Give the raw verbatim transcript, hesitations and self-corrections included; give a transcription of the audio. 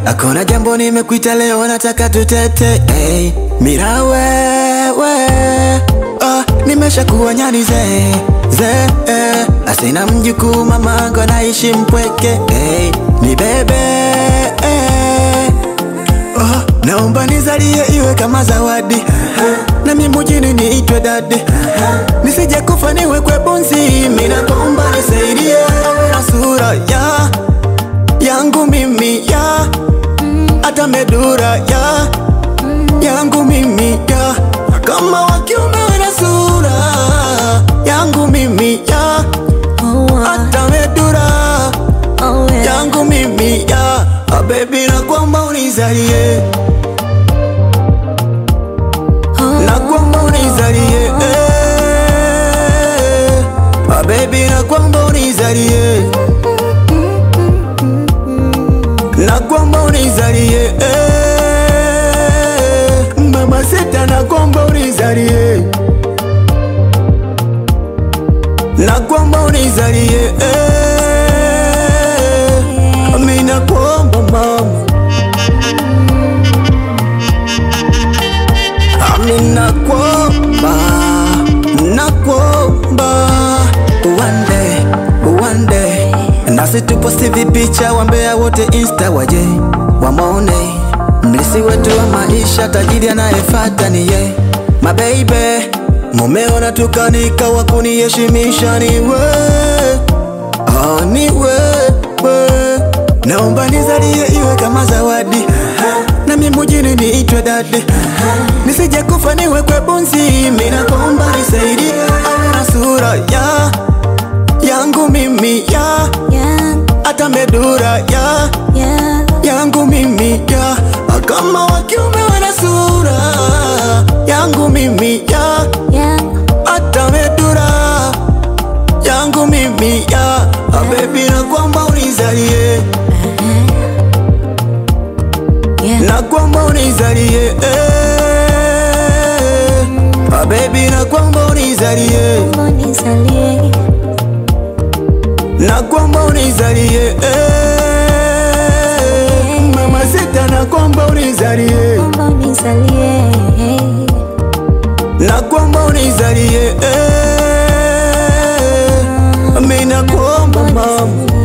Hakuna jambo nimekuita leo nataka tutete, hey. Mira wewe, oh, nimesha kuwa nyani ze, ze, eh. Asina mjukuu mamangu anaishi mpweke, hey. Ni bebe, eh. Oh, naomba nizalie iwe kama zawadi, uh-huh. Na mimi mjini niitwe dadi, uh-huh. Nisije kufa niwekwe bunzi. Mimi naomba nisaidie awe na sura ya yangu mimi ya hata medura ya yangu mimi ya kama wakiume na sura yangu mimi ya hata medura yangu mimi ya. Oh baby na kwamba unizalie, na kwamba unizalie, eh. Oh baby na kwamba unizalie, na kwamba unizalie, eh. Mama sita na kwamba unizalie, na kwamba unizalie, eh. Mimi na kwamba mama, mimi na kwamba, na kwamba one day, one day nasi tuposti vipicha wambea wote insta waje wamone mlisi wetu wa maisha, tajiri anayefata ni ye. My baby, mumeona tukanika wakuniheshimisha ni we, oh ni we, we. Naomba nizalie iwe kama zawadi, uh-huh. Na mimi mjini niitwe dadi, uh-huh. Nisije kufa niwekwe bunzi. Mimi naomba nisaidie awe na sura ya yangu mimi ya hata medura ya yeah. Yangu mimi ya kama wakiume wana sura yangu mimi ya yeah. Hata medura yangu mimi ya. Oh baby na kwamba unizalie, uh-huh. Yeah. Na kwamba unizalie, eh. Oh baby na kwamba unizalie, unizalie. Na kwamba unizalie, eh. Mama sita na kwamba unizalie, na kwamba unizalie, eh. Mimi na kwamba mama